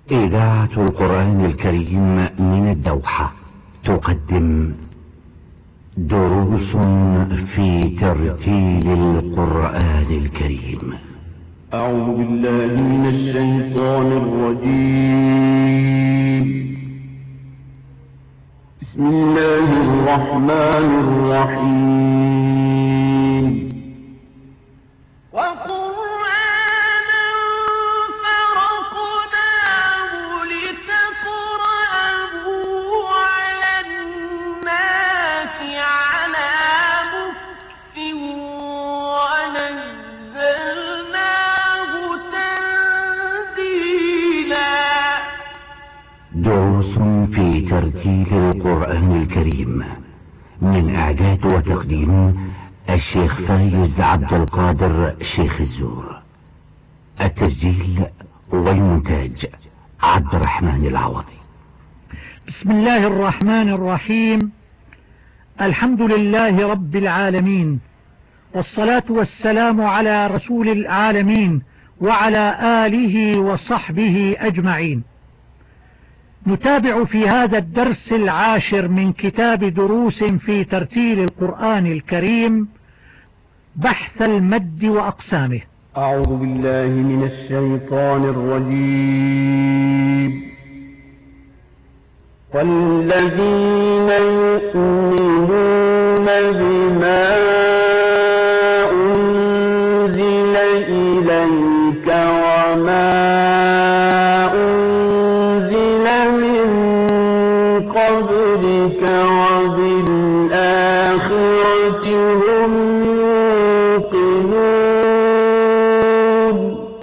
إذاعة القرآن الكريم من الدوحة تقدم دروس في ترتيل القرآن الكريم. أعوذ بالله من الشيطان الرجيم. بسم الله الرحمن الرحيم. دروس في ترتيل القرآن الكريم من إعداد وتقديم الشيخ فايز عبد القادر شيخ الزور. التسجيل والمونتاج عبد الرحمن العوضي. بسم الله الرحمن الرحيم. الحمد لله رب العالمين، والصلاة والسلام على رسول العالمين وعلى آله وصحبه أجمعين. نتابع في هذا الدرس العاشر من كتاب دروس في ترتيل القرآن الكريم بحث المد وأقسامه. أعوذ بالله من الشيطان الرجيم. والذين يؤمنون بما أنزل إليك وما أنزل من قبلك وبالآخرة هم يوقنون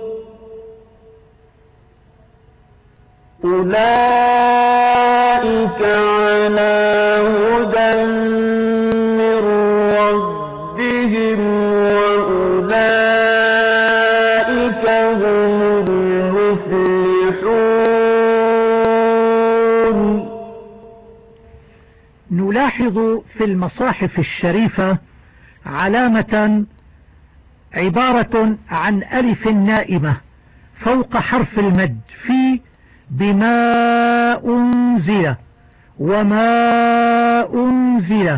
أولئك على هدى من ربهم وأولئك هم المفلحون. نلاحظ في المصاحف الشريفة علامة عبارة عن ألف نائمة فوق حرف المد في بما أنزل وما أنزل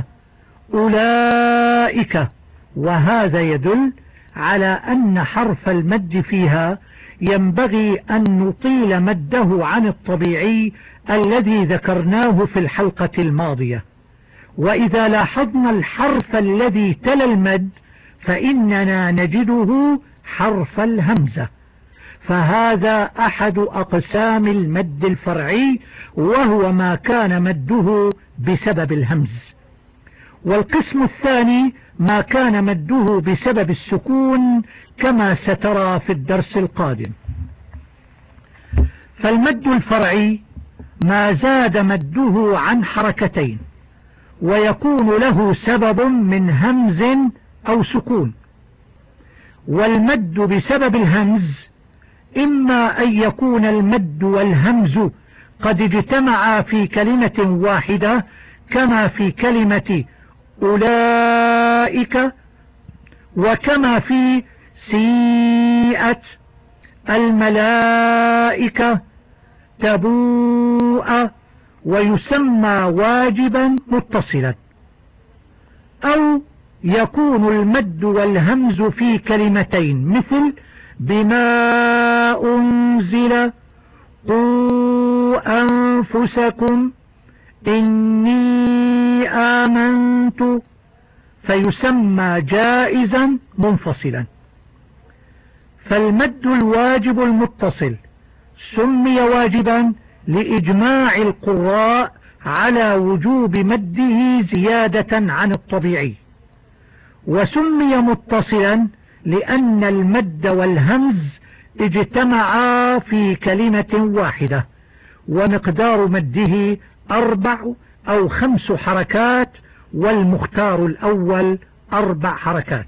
أولئك، وهذا يدل على أن حرف المد فيها ينبغي أن نطيل مده عن الطبيعي الذي ذكرناه في الحلقة الماضية. وإذا لاحظنا الحرف الذي تلا المد فإننا نجده حرف الهمزة، فهذا أحد أقسام المد الفرعي، وهو ما كان مده بسبب الهمز. والقسم الثاني ما كان مده بسبب السكون كما سترى في الدرس القادم. فالمد الفرعي ما زاد مده عن حركتين، ويكون له سبب من همز أو سكون. والمد بسبب الهمز إما أن يكون المد والهمز قد اجتمعا في كلمة واحدة كما في كلمة أولئك، وكما في سيئت الملائكة تبوء، ويسمى واجبا متصلا. أو يكون المد والهمز في كلمتين مثل بما أنزل قوا أنفسكم إني آمنت، فيسمى جائزا منفصلا. فالمد الواجب المتصل سمي واجبا لإجماع القراء على وجوب مده زيادة عن الطبيعي، وسمي متصلا لأن المد والهمز اجتمعا في كلمة واحدة، ومقدار مده 4 أو 5 حركات، والمختار الأول 4 حركات.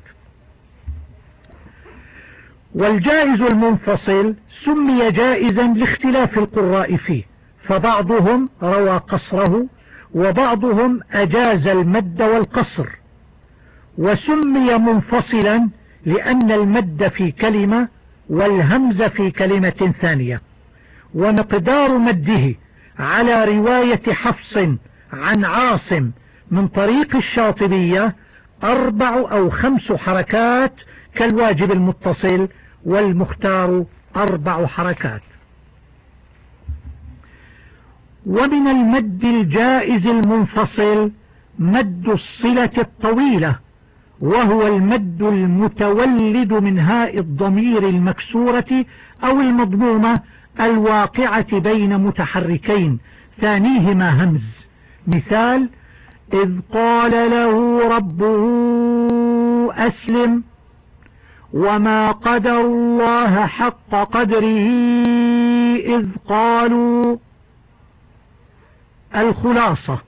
والجائز المنفصل سمي جائزا لاختلاف القراء فيه، فبعضهم روى قصره وبعضهم أجاز المد والقصر. وسمي منفصلا لأن المد في كلمة والهمز في كلمة ثانية، ومقدار مده على رواية حفص عن عاصم من طريق الشاطبية 4 أو 5 حركات كالواجب المتصل، والمختار 4 حركات. ومن المد الجائز المنفصل مد الصلة الطويلة، وهو المد المتولد من هاء الضمير المكسورة أو المضمومة الواقعة بين متحركين ثانيهما همز. مثال: إذ قال له ربه أسلم وما قدر الله حق قدره إذ قالوا. الخلاصة: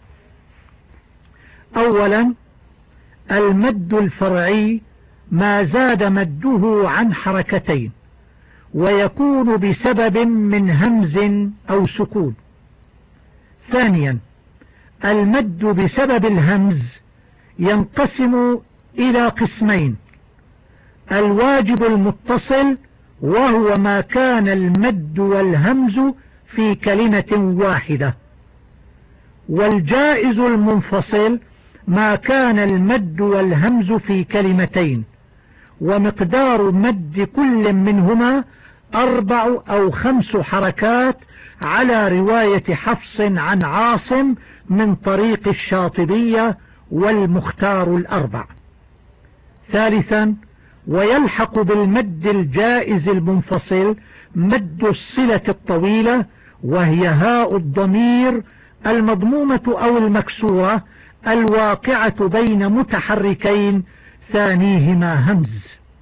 أولا، المد الفرعي ما زاد مده عن حركتين، ويكون بسبب من همز أو سكون. ثانيا، المد بسبب الهمز ينقسم إلى قسمين: الواجب المتصل، وهو ما كان المد والهمز في كلمة واحدة، والجائز المنفصل ما كان المد والهمز في كلمتين، ومقدار مد كل منهما 4 أو 5 حركات على رواية حفص عن عاصم من طريق الشاطبية، والمختار 4. ثالثا، ويلحق بالمد الجائز المنفصل مد الصلة الطويلة، وهي هاء الضمير المضمومة أو المكسورة الواقعة بين متحركين ثانيهما همز.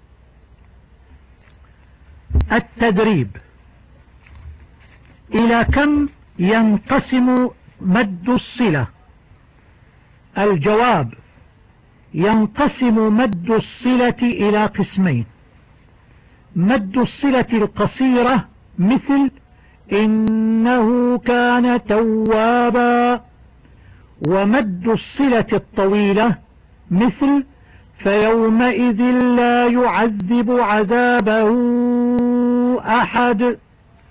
التدريب: إلى كم ينقسم مد الصلة؟ الجواب: ينقسم مد الصلة إلى قسمين: مد الصلة القصيرة مثل إنه كان توابا، ومد الصلة الطويلة مثل فيومئذ لا يعذب عذابه أحد.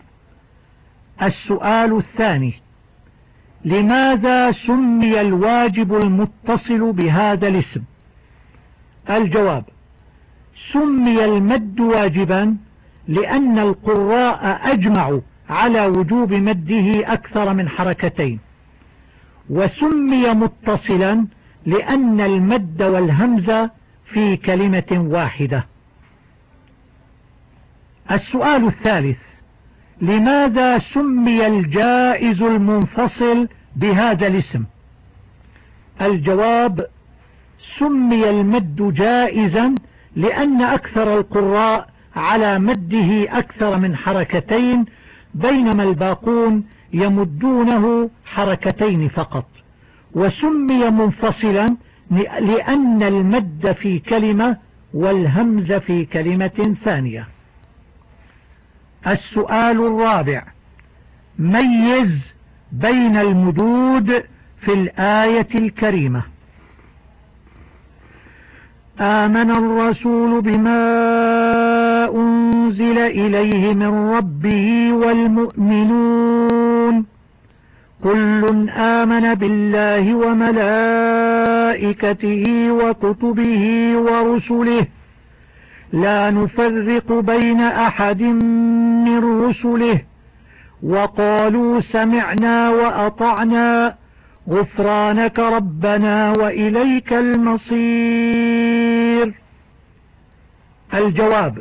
السؤال الثاني: لماذا سمي الواجب المتصل بهذا الاسم؟ الجواب: سمي المد واجبا لأن القراء أجمعوا على وجوب مده أكثر من حركتين، وسمي متصلا لأن المد والهمز في كلمة واحدة. السؤال الثالث: لماذا سمي الجائز المنفصل بهذا الاسم؟ الجواب: سمي المد جائزا لأن أكثر القراء على مده أكثر من حركتين، بينما الباقون يمدونه حركتين فقط. وسمي منفصلا لأن المد في كلمة والهمز في كلمة ثانية. السؤال الرابع: ميز بين المدود في الآية الكريمة. آمن الرسول بما أنزل إليه من ربه والمؤمنون كل آمن بالله وملائكته وكتبه ورسله لا نفرق بين أحد من رسله وقالوا سمعنا وأطعنا غفرانك ربنا وإليك المصير. الجواب: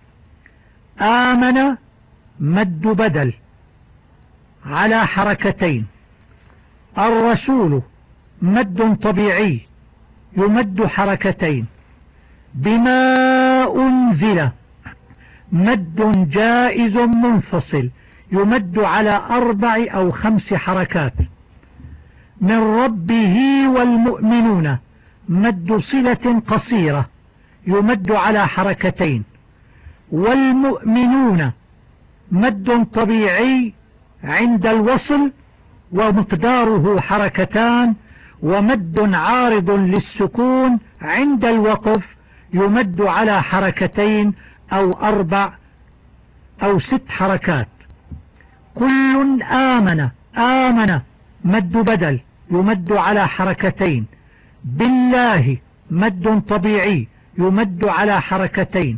آمن مد بدل على حركتين، الرسول مد طبيعي يمد حركتين، بما أنزل مد جائز منفصل يمد على 4 أو 5 حركات، من ربه والمؤمنون مد صلة قصيرة يمد على حركتين، والمؤمنون مد طبيعي عند الوصل ومقداره حركتان، ومد عارض للسكون عند الوقف يمد على حركتين أو 4 أو 6 حركات. كل آمن مد بدل يمد على حركتين. بالله مد طبيعي يمد على حركتين.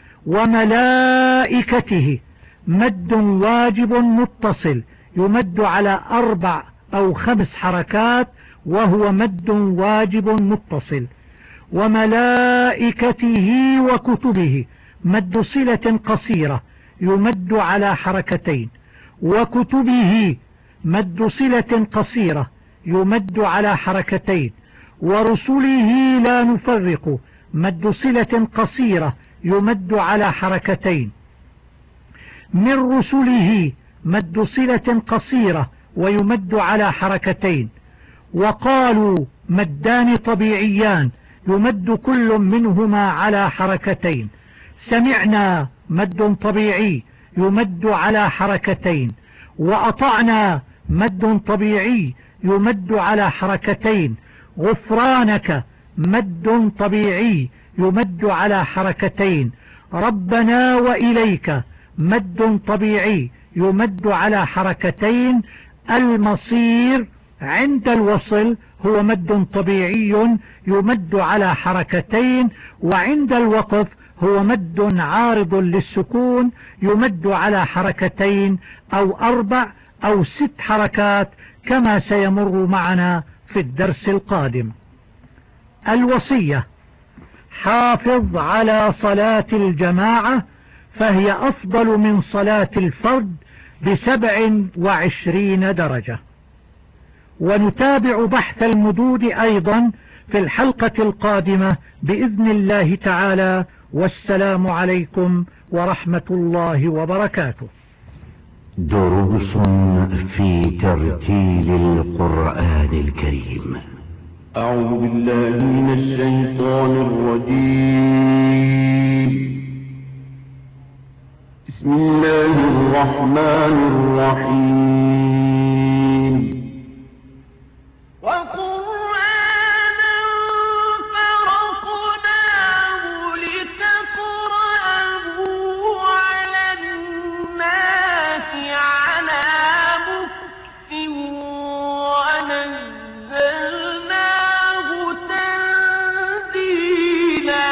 وملائكته مد واجب متصل يمد على 4 أو 5 حركات وهو مد واجب متصل. وملائكته وكتبه مد صلة قصيرة يمد على حركتين. وكتبه مد صلة قصيرة يمد على حركتين. ورسله لا نفرق مد صلة قصيرة يمد على حركتين. من رسله مد صلة قصيرة ويمد على حركتين. وقالوا مدان طبيعيان يمد كل منهما على حركتين. سمعنا مد طبيعي يمد على حركتين. وأطعنا مد طبيعي يمد على حركتين. غفرانك مد طبيعي يمد على حركتين. ربنا وإليك مد طبيعي يمد على حركتين. المصير عند الوصل هو مد طبيعي يمد على حركتين. وعند الوقف هو مد عارض للسكون يمد على حركتين أو 4 أو 6 حركات كما سيمر معنا في الدرس القادم. الوصية: حافظ على صلاة الجماعة فهي أفضل من صلاة الفرد ب27 درجة. ونتابع بحث المدود أيضا في الحلقة القادمة بإذن الله تعالى. والسلام عليكم ورحمة الله وبركاته. دروس في ترتيل القرآن الكريم. أعوذ بالله من الشيطان الرجيم. بسم الله الرحمن الرحيم. وقرآنا فرقناه لتقرأه على الناس على مكث ونزلناه تنزيلا.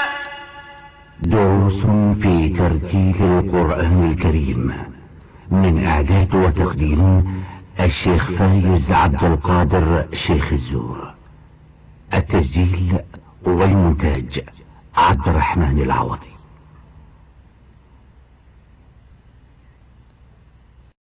دروس في ترتيل القرآن الكريم من إعداد وتقديم الشيخ فايز عبد القادر شيخ الزور. التسجيل والمونتاج عبد الرحمن العوضي.